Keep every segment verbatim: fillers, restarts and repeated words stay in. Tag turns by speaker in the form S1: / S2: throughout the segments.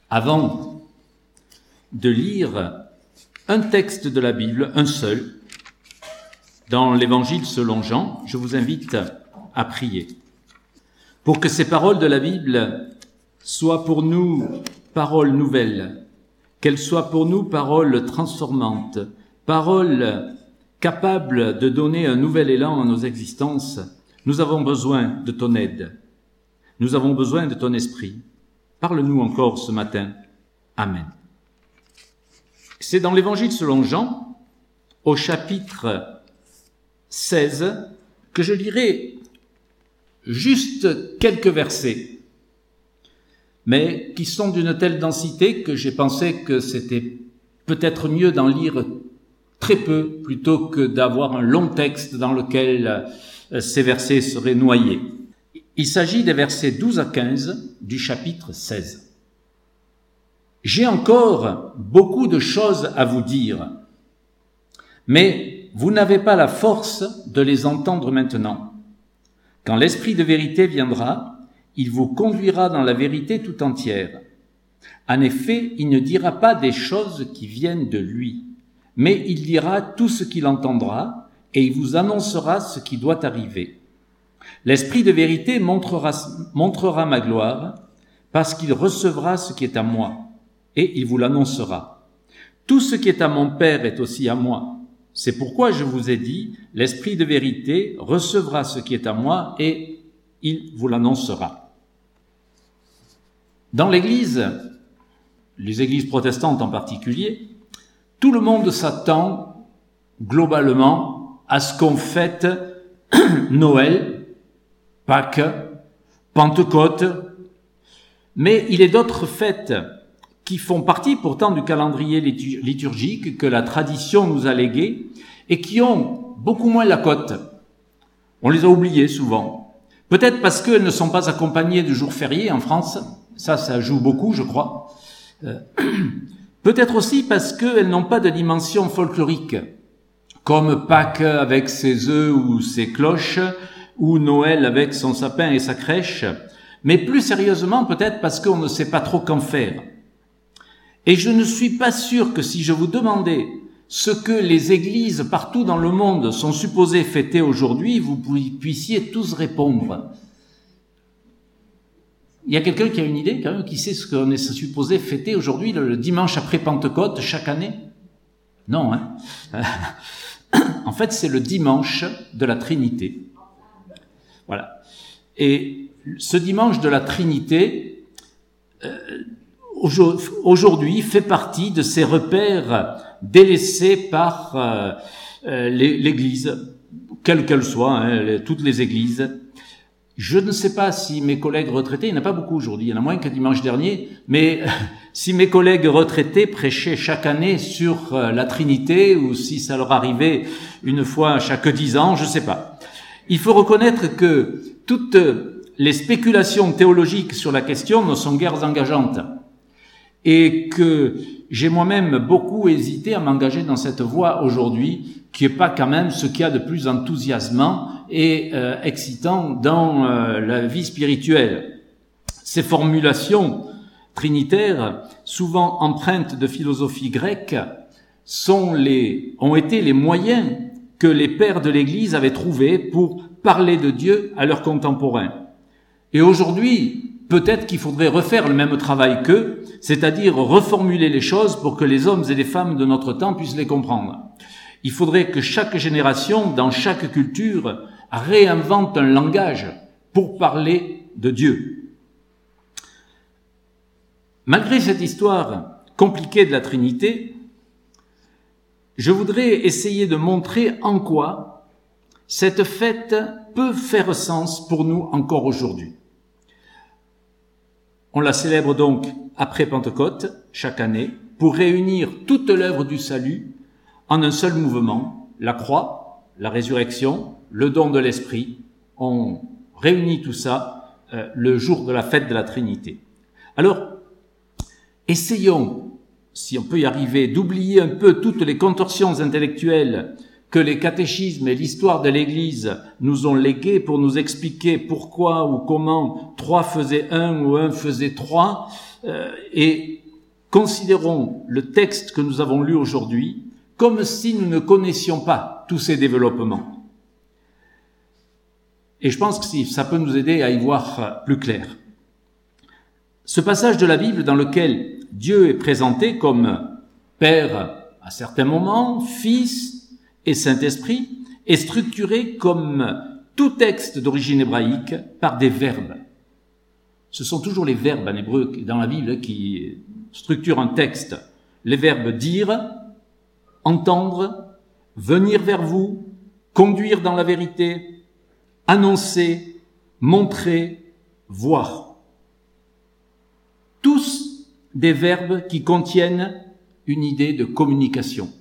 S1: Avant de lire un texte de la Bible, un seul, dans l'Évangile selon Jean, je vous invite à prier pour que ces paroles de la Bible soient pour nous paroles nouvelles, qu'elles soient pour nous paroles transformantes, paroles capables de donner un nouvel élan à nos existences. Nous avons besoin de ton aide. Nous avons besoin de ton esprit. Parle-nous encore ce matin. Amen. C'est dans l'Évangile selon Jean, au chapitre seize, que je lirai juste quelques versets, mais qui sont d'une telle densité que j'ai pensé que c'était peut-être mieux d'en lire très peu plutôt que d'avoir un long texte dans lequel ces versets seraient noyés. Il s'agit des versets douze à quinze du chapitre seize. « J'ai encore beaucoup de choses à vous dire, mais vous n'avez pas la force de les entendre maintenant. Quand l'Esprit de vérité viendra, il vous conduira dans la vérité tout entière. En effet, il ne dira pas des choses qui viennent de lui, mais il dira tout ce qu'il entendra et il vous annoncera ce qui doit arriver. L'Esprit de vérité montrera, montrera ma gloire, parce qu'il recevra ce qui est à moi, et il vous l'annoncera. Tout ce qui est à mon Père est aussi à moi. C'est pourquoi je vous ai dit, l'Esprit de vérité recevra ce qui est à moi, et il vous l'annoncera. » Dans l'Église, les églises protestantes en particulier, tout le monde s'attend globalement à ce qu'on fête Noël, Pâques, Pentecôte, mais il est d'autres fêtes qui font partie pourtant du calendrier liturgique que la tradition nous a légué et qui ont beaucoup moins la cote. On les a oubliées souvent. Peut-être parce qu'elles ne sont pas accompagnées de jours fériés en France. Ça, ça joue beaucoup, je crois. Euh, peut-être aussi parce qu'elles n'ont pas de dimension folklorique, comme Pâques avec ses œufs ou ses cloches, ou Noël avec son sapin et sa crèche, mais plus sérieusement peut-être parce qu'on ne sait pas trop qu'en faire. Et je ne suis pas sûr que si je vous demandais ce que les églises partout dans le monde sont supposées fêter aujourd'hui, vous puissiez tous répondre. Il y a quelqu'un qui a une idée, quand même, qui sait ce qu'on est supposé fêter aujourd'hui, le dimanche après Pentecôte, chaque année? Non, hein. En fait, c'est le dimanche de la Trinité. Voilà. Et ce dimanche de la Trinité, euh, aujourd'hui, fait partie de ces repères délaissés par euh, euh, l'Église, quelle qu'elle soit, hein, les, toutes les églises. Je ne sais pas si mes collègues retraités, il n'y en a pas beaucoup aujourd'hui, il y en a moins que dimanche dernier, mais si mes collègues retraités prêchaient chaque année sur euh, la Trinité, ou si ça leur arrivait une fois chaque dix ans, je ne sais pas. Il faut reconnaître que toutes les spéculations théologiques sur la question ne sont guère engageantes et que j'ai moi-même beaucoup hésité à m'engager dans cette voie aujourd'hui, qui n'est pas quand même ce qu'il y a de plus enthousiasmant et euh, excitant dans euh, la vie spirituelle. Ces formulations trinitaires, souvent empreintes de philosophie grecque, sont les, ont été les moyens que les pères de l'Église avaient trouvés pour parler de Dieu à leurs contemporains. Et aujourd'hui, peut-être qu'il faudrait refaire le même travail qu'eux, c'est-à-dire reformuler les choses pour que les hommes et les femmes de notre temps puissent les comprendre. Il faudrait que chaque génération, dans chaque culture, réinvente un langage pour parler de Dieu. Malgré cette histoire compliquée de la Trinité, je voudrais essayer de montrer en quoi cette fête peut faire sens pour nous encore aujourd'hui. On la célèbre donc après Pentecôte, chaque année, pour réunir toute l'œuvre du salut en un seul mouvement, la croix, la résurrection, le don de l'Esprit. On réunit tout ça euh, le jour de la fête de la Trinité. Alors, essayons, si on peut y arriver, d'oublier un peu toutes les contorsions intellectuelles que les catéchismes et l'histoire de l'Église nous ont légués pour nous expliquer pourquoi ou comment trois faisait un ou un faisait trois, euh, et considérons le texte que nous avons lu aujourd'hui comme si nous ne connaissions pas tous ces développements. Et je pense que ça peut nous aider à y voir plus clair. Ce passage de la Bible dans lequel Dieu est présenté comme Père à certains moments, Fils et Saint-Esprit, est structuré comme tout texte d'origine hébraïque par des verbes. Ce sont toujours les verbes en hébreu dans la Bible qui structurent un texte. Les verbes dire, entendre, venir vers vous, conduire dans la vérité, annoncer, montrer, voir. Tous des verbes qui contiennent une idée de communication.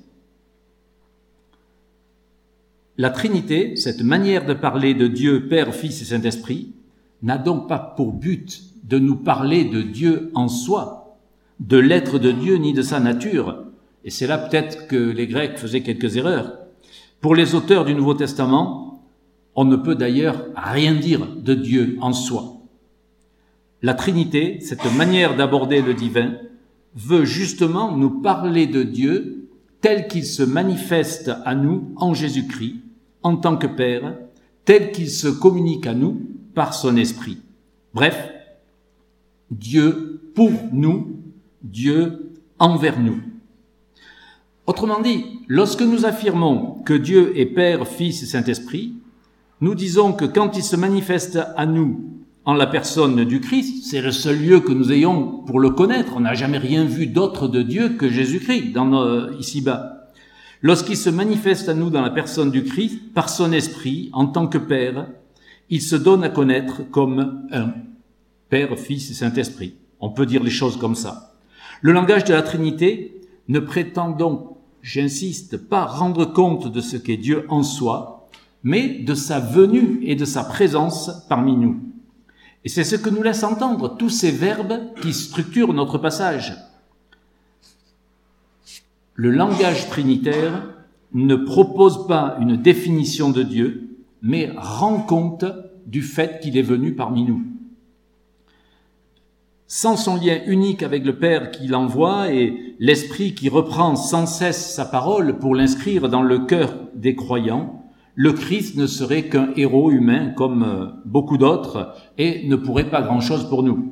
S1: La Trinité, cette manière de parler de Dieu, Père, Fils et Saint-Esprit, n'a donc pas pour but de nous parler de Dieu en soi, de l'être de Dieu ni de sa nature. Et c'est là peut-être que les Grecs faisaient quelques erreurs. Pour les auteurs du Nouveau Testament, on ne peut d'ailleurs rien dire de Dieu en soi. La Trinité, cette manière d'aborder le divin, veut justement nous parler de Dieu tel qu'il se manifeste à nous en Jésus-Christ, en tant que Père, tel qu'il se communique à nous par son Esprit. Bref, Dieu pour nous, Dieu envers nous. Autrement dit, lorsque nous affirmons que Dieu est Père, Fils et Saint-Esprit, nous disons que quand il se manifeste à nous en la personne du Christ, c'est le seul lieu que nous ayons pour le connaître. On n'a jamais rien vu d'autre de Dieu que Jésus-Christ dans nos, ici-bas. Lorsqu'il se manifeste à nous dans la personne du Christ, par son Esprit, en tant que Père, il se donne à connaître comme un Père, Fils et Saint-Esprit. On peut dire les choses comme ça. Le langage de la Trinité ne prétend donc, j'insiste, pas rendre compte de ce qu'est Dieu en soi, mais de sa venue et de sa présence parmi nous. Et c'est ce que nous laisse entendre tous ces verbes qui structurent notre passage. Le langage trinitaire ne propose pas une définition de Dieu, mais rend compte du fait qu'il est venu parmi nous. Sans son lien unique avec le Père qui l'envoie et l'Esprit qui reprend sans cesse sa parole pour l'inscrire dans le cœur des croyants, le Christ ne serait qu'un héros humain comme beaucoup d'autres et ne pourrait pas grand-chose pour nous.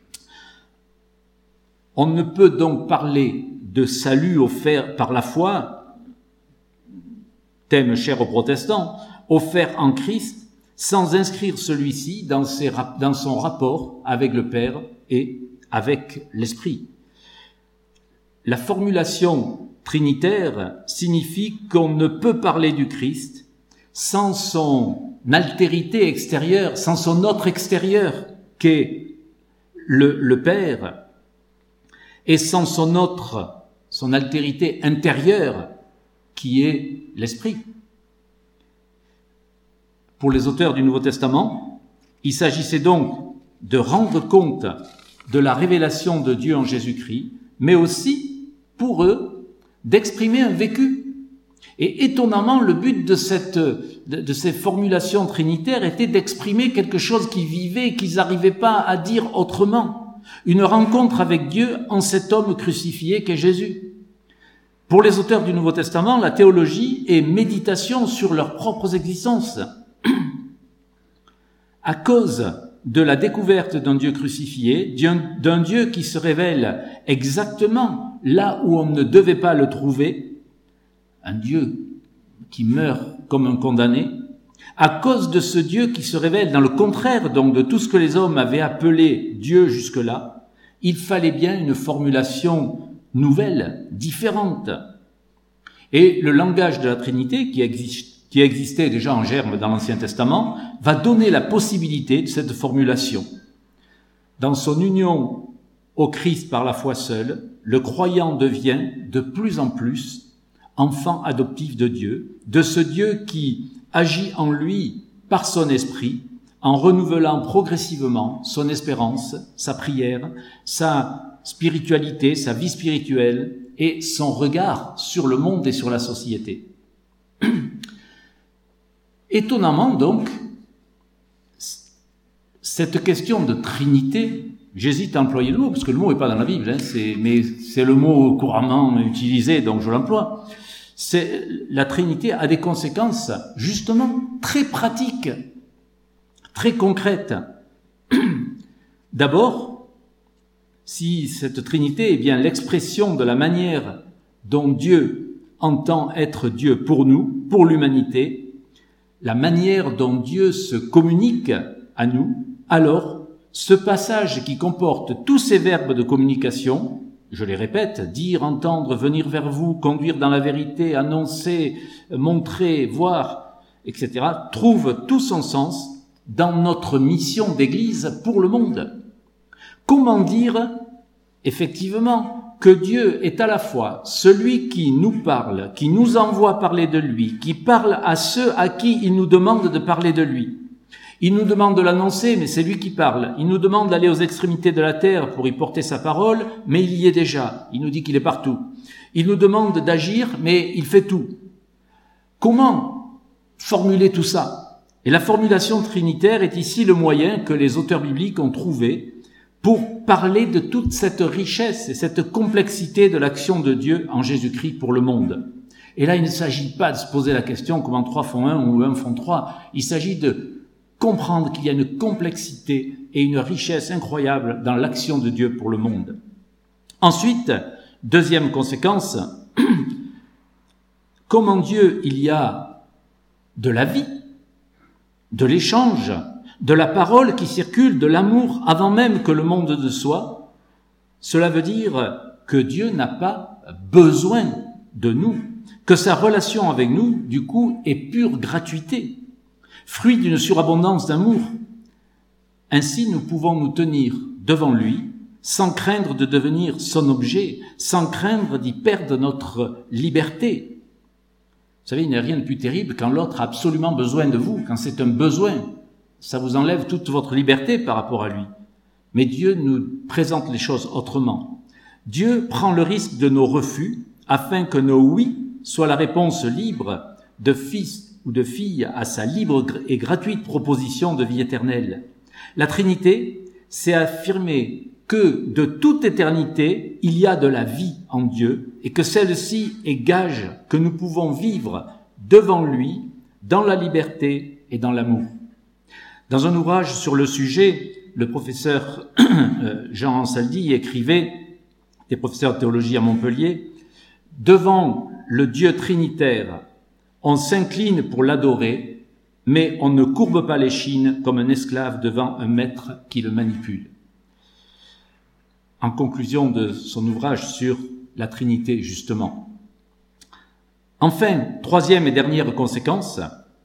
S1: On ne peut donc parler de salut offert par la foi, thème cher aux protestants, offert en Christ, sans inscrire celui-ci dans, ses, dans son rapport avec le Père et avec l'Esprit. La formulation trinitaire signifie qu'on ne peut parler du Christ sans son altérité extérieure, sans son autre extérieur qu'est le, le Père, et sans son autre, son altérité intérieure qui est l'Esprit. Pour les auteurs du Nouveau Testament, il s'agissait donc de rendre compte de la révélation de Dieu en Jésus-Christ, mais aussi, pour eux, d'exprimer un vécu. Et étonnamment, le but de, cette, de, de ces formulations trinitaires était d'exprimer quelque chose qu'ils vivaient et qu'ils n'arrivaient pas à dire autrement. Une rencontre avec Dieu en cet homme crucifié qu'est Jésus. Pour les auteurs du Nouveau Testament, la théologie est méditation sur leurs propres existences. À cause de la découverte d'un Dieu crucifié, d'un Dieu qui se révèle exactement là où on ne devait pas le trouver, un Dieu qui meurt comme un condamné, à cause de ce Dieu qui se révèle dans le contraire donc de tout ce que les hommes avaient appelé Dieu jusque-là, il fallait bien une formulation nouvelle, différente. Et le langage de la Trinité, qui, existe, qui existait déjà en germe dans l'Ancien Testament, va donner la possibilité de cette formulation. Dans son union au Christ par la foi seule, le croyant devient de plus en plus enfant adoptif de Dieu, de ce Dieu qui agit en lui par son esprit, en renouvelant progressivement son espérance, sa prière, sa spiritualité, sa vie spirituelle et son regard sur le monde et sur la société. Étonnamment donc, cette question de Trinité, j'hésite à employer le mot, parce que le mot n'est pas dans la Bible, hein, c'est, mais c'est le mot couramment utilisé, donc je l'emploie. C'est, la Trinité a des conséquences, justement, très pratiques, très concrètes. D'abord, si cette Trinité est bien l'expression de la manière dont Dieu entend être Dieu pour nous, pour l'humanité, la manière dont Dieu se communique à nous, alors ce passage qui comporte tous ces verbes de communication, je les répète, dire, entendre, venir vers vous, conduire dans la vérité, annoncer, montrer, voir, et cetera, trouve tout son sens dans notre mission d'Église pour le monde. Comment dire, effectivement, que Dieu est à la fois celui qui nous parle, qui nous envoie parler de lui, qui parle à ceux à qui il nous demande de parler de lui. Il nous demande de l'annoncer, mais c'est lui qui parle. Il nous demande d'aller aux extrémités de la terre pour y porter sa parole, mais il y est déjà. Il nous dit qu'il est partout. Il nous demande d'agir, mais il fait tout. Comment formuler tout ça? Et la formulation trinitaire est ici le moyen que les auteurs bibliques ont trouvé pour parler de toute cette richesse et cette complexité de l'action de Dieu en Jésus-Christ pour le monde. Et là, il ne s'agit pas de se poser la question comment trois font un ou un font trois. Il s'agit de comprendre qu'il y a une complexité et une richesse incroyable dans l'action de Dieu pour le monde. Ensuite, deuxième conséquence, comme en Dieu il y a de la vie, de l'échange, de la parole qui circule, de l'amour avant même que le monde ne soit, cela veut dire que Dieu n'a pas besoin de nous, que sa relation avec nous, du coup, est pure gratuité, fruit d'une surabondance d'amour. Ainsi, nous pouvons nous tenir devant lui, sans craindre de devenir son objet, sans craindre d'y perdre notre liberté. Vous savez, il n'y a rien de plus terrible quand l'autre a absolument besoin de vous, quand c'est un besoin. Ça vous enlève toute votre liberté par rapport à lui. Mais Dieu nous présente les choses autrement. Dieu prend le risque de nos refus afin que nos oui soient la réponse libre de fils ou de fille à sa libre et gratuite proposition de vie éternelle. La Trinité, c'est affirmer que de toute éternité, il y a de la vie en Dieu et que celle-ci est gage que nous pouvons vivre devant lui, dans la liberté et dans l'amour. Dans un ouvrage sur le sujet, le professeur Jean Ansaldi écrivait, des professeurs de théologie à Montpellier, « Devant le Dieu trinitaire, on s'incline pour l'adorer, mais on ne courbe pas l'échine comme un esclave devant un maître qui le manipule. » En conclusion de son ouvrage sur la Trinité, justement. Enfin, troisième et dernière conséquence,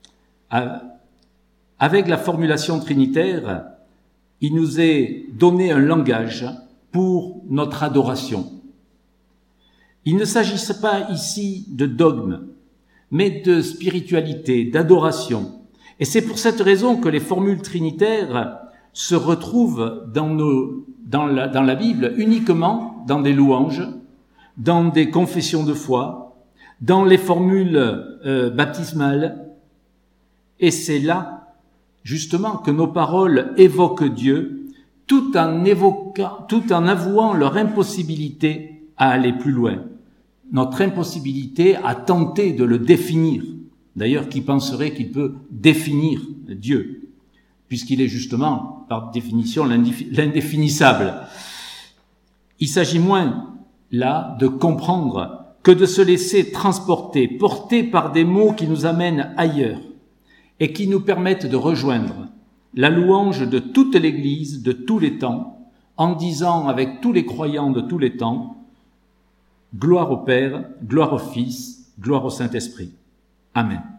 S1: avec la formulation trinitaire, il nous est donné un langage pour notre adoration. Il ne s'agisse pas ici de dogme, mais de spiritualité, d'adoration. Et c'est pour cette raison que les formules trinitaires se retrouvent dans, nos, dans, la, dans la Bible uniquement dans des louanges, dans des confessions de foi, dans les formules euh, baptismales. Et c'est là, justement, que nos paroles évoquent Dieu, tout en évoquant, tout en avouant leur impossibilité à aller plus loin. Notre impossibilité à tenter de le définir. D'ailleurs, qui penserait qu'il peut définir Dieu, puisqu'il est justement, par définition, l'indéfinissable. Il s'agit moins, là, de comprendre que de se laisser transporter, porter par des mots qui nous amènent ailleurs et qui nous permettent de rejoindre la louange de toute l'Église, de tous les temps, en disant avec tous les croyants de tous les temps, gloire au Père, gloire au Fils, gloire au Saint-Esprit. Amen.